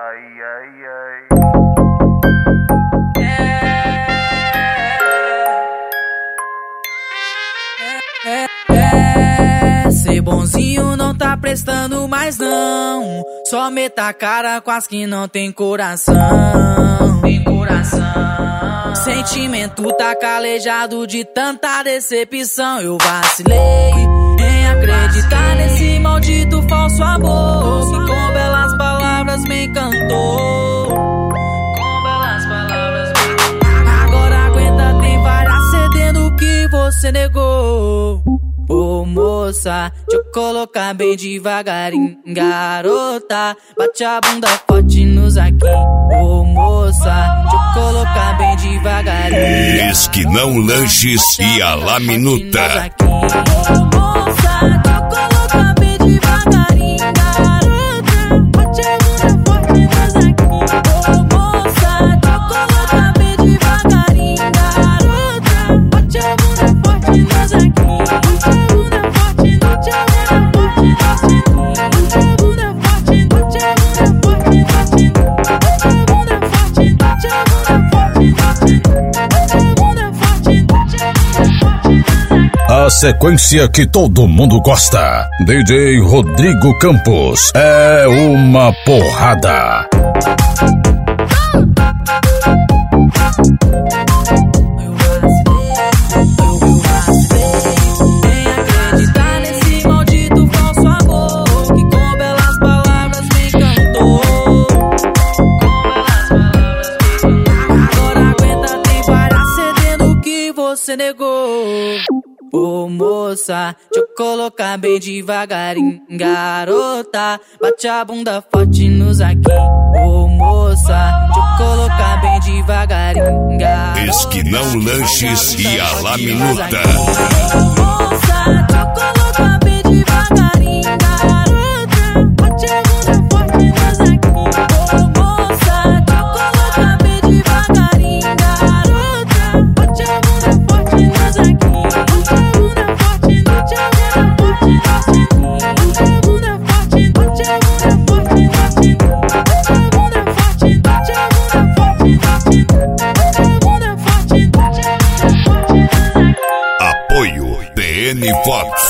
Ser bonzinho não tá prestando mais não. Só meta a cara com as que não tem coração. Sentimento tá calejado de tanta decepção. Eu vacilei em acreditar nesse maldito falso amor que com belas palavras me encantou. Agora aguenta, tem várias cedendo que você negou. Ô moça, deixa eu colocar bem devagarinho. Garota, bate a bunda forte nos aqui. Ô moça, deixa eu colocar bem devagarinho. Esquinão Lanches e a La Minuta. Ô moça, deixa eu colocar bem devagarinho. Garota, bate a bunda forte nos aqui. Ô moça, deixa eu colocar bem devagarinho. Garota, bate a bunda forte nos aqui. A sequência que todo mundo gosta. DJ Rodrigo Campos é uma porrada. Você negou. Ô moça, deixa eu colocar bem devagarinho. Garota, bate a bunda forte nos aqui. Ô moça, deixa eu colocar bem devagarinho. Garota, Esquinão Lanches e a La Minuta. Ô moça, deixa eu colocar bem devagarinho. Garota, bate a bunda forte nos aqui. Ô moça, deixa eu colocar bem devagarinho. Garota, bate a bunda forte nos aqui. Apoio DN Fox.